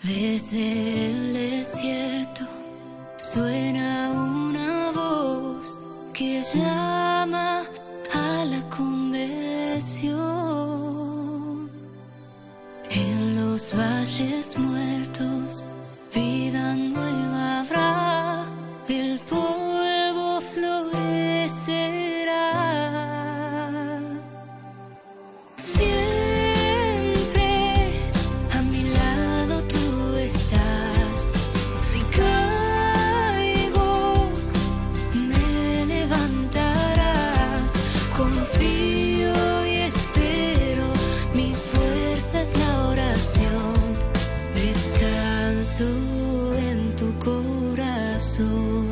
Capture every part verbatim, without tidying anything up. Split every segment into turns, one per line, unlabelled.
Desde el desierto suena una voz que llama a la conversión. En los valles muertos vida nueva habrá, el polvo florecerá. Siempre a mi lado tú estás. Si caigo, me levantarás. Confío y espero, mi fuerza es la oración. Descanso en tu corazón.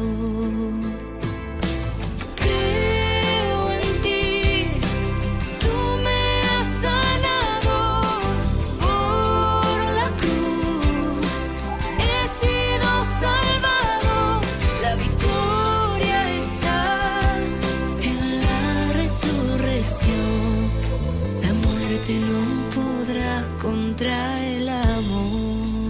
Creo en ti, tú me has sanado por la cruz. He sido salvado, la victoria está en la resurrección. La muerte no podrá contra el amor.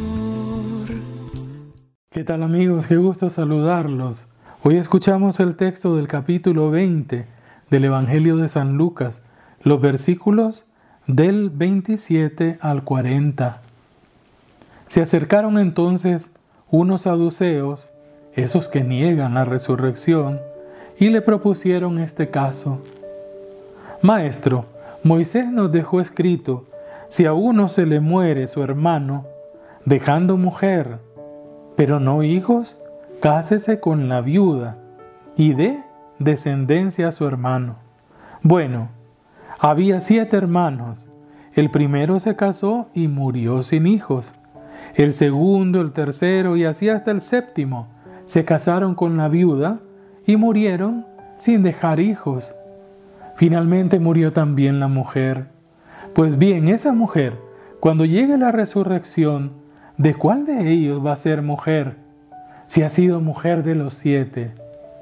¿Qué tal, amigos? Qué gusto saludarlos. Hoy escuchamos el texto del capítulo veinte del Evangelio de San Lucas, los versículos del veintisiete al cuarenta. Se acercaron entonces unos saduceos, esos que niegan la resurrección, y le propusieron este caso. Maestro, Moisés nos dejó escrito, si a uno se le muere su hermano, dejando mujer, pero no hijos, cásese con la viuda y dé descendencia a su hermano. Bueno, había siete hermanos. El primero se casó y murió sin hijos. El segundo, el tercero y así hasta el séptimo se casaron con la viuda y murieron sin dejar hijos. Finalmente murió también la mujer. Pues bien, esa mujer, cuando llegue la resurrección, ¿de cuál de ellos va a ser mujer, si ha sido mujer de los siete?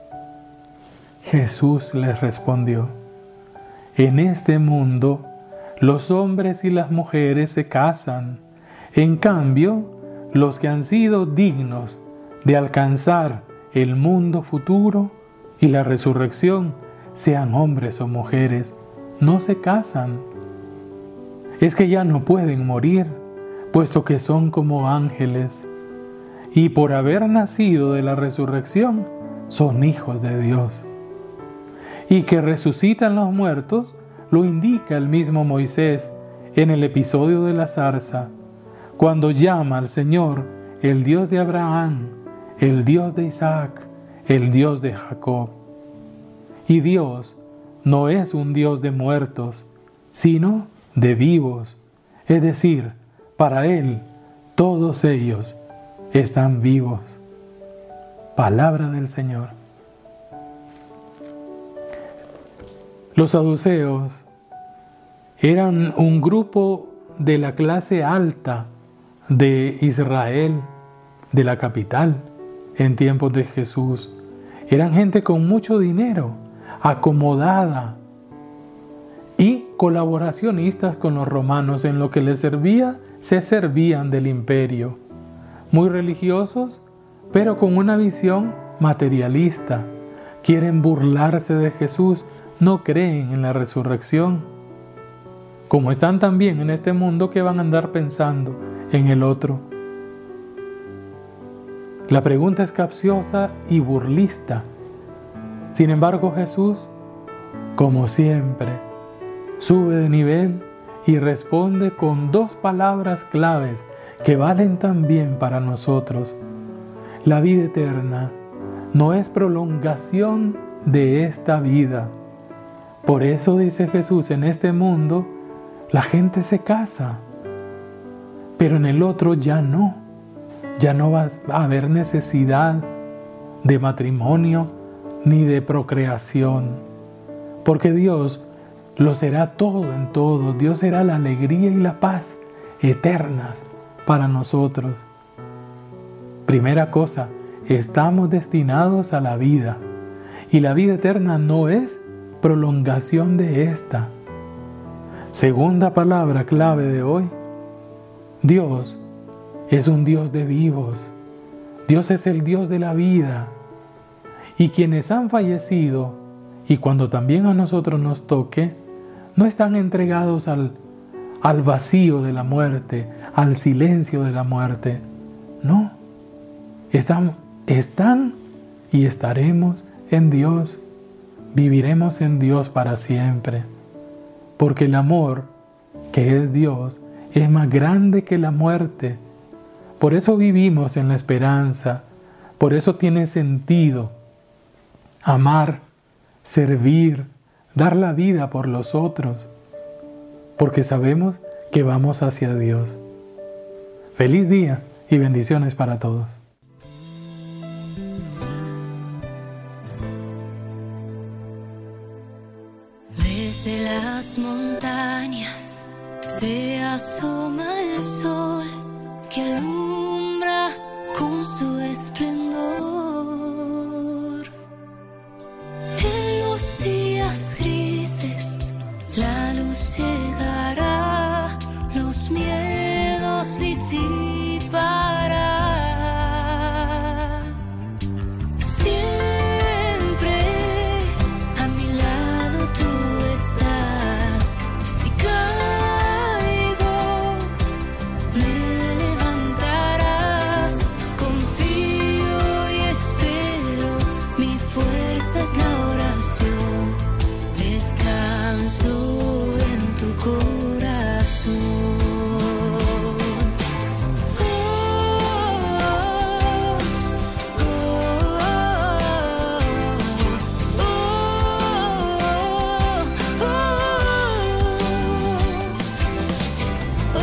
Jesús les respondió, en este mundo los hombres y las mujeres se casan. En cambio, los que han sido dignos de alcanzar el mundo futuro y la resurrección, sean hombres o mujeres, no se casan. Es que ya no pueden morir, puesto que son como ángeles, y por haber nacido de la resurrección, son hijos de Dios. Y que resucitan los muertos, lo indica el mismo Moisés en el episodio de la zarza, cuando llama al Señor el Dios de Abraham, el Dios de Isaac, el Dios de Jacob. Y Dios no es un Dios de muertos, sino de vivos, es decir, para Él, todos ellos están vivos. Palabra del Señor. Los saduceos eran un grupo de la clase alta de Israel, de la capital, en tiempos de Jesús. Eran gente con mucho dinero, acomodada y colaboracionistas con los romanos. En lo que les servía, se servían del imperio. Muy religiosos, pero con una visión materialista. Quieren burlarse de Jesús, no creen en la resurrección. Como están también en este mundo, que van a andar pensando en el otro. La pregunta es capciosa y burlista. Sin embargo, Jesús, como siempre, sube de nivel y responde con dos palabras claves que valen también para nosotros. La vida eterna no es prolongación de esta vida. Por eso dice Jesús, en este mundo la gente se casa, pero en el otro ya no. Ya no va a haber necesidad de matrimonio ni de procreación, porque Dios lo será todo en todo. Dios será la alegría y la paz eternas para nosotros. Primera cosa, estamos destinados a la vida, y la vida eterna no es prolongación de esta. Segunda palabra clave de hoy, Dios es un Dios de vivos. Dios es el Dios de la vida. Y quienes han fallecido, y cuando también a nosotros nos toque, no están entregados al, al vacío de la muerte, al silencio de la muerte. No, están, están y estaremos en Dios. Viviremos en Dios para siempre. Porque el amor, que es Dios, es más grande que la muerte. Por eso vivimos en la esperanza. Por eso tiene sentido amar, servir, dar la vida por los otros, porque sabemos que vamos hacia Dios. Feliz día y bendiciones para todos.
Desde las montañas se asoma el sol que alumbra con su esplendor. En los días grises la luz llegará, los miedos disipará. Siempre a mi lado tú estás. Si caigo, me levantarás. Confío y espero, mi fuerza es la oración. Descanso en tu corazón. Oh, oh, oh, oh, oh,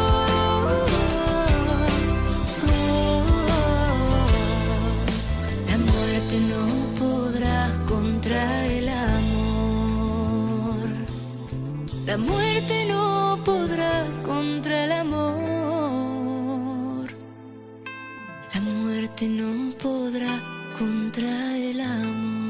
La muerte no podrá contra el amor. La muerte no podrá contra el amor. La muerte no podrá contra el amor.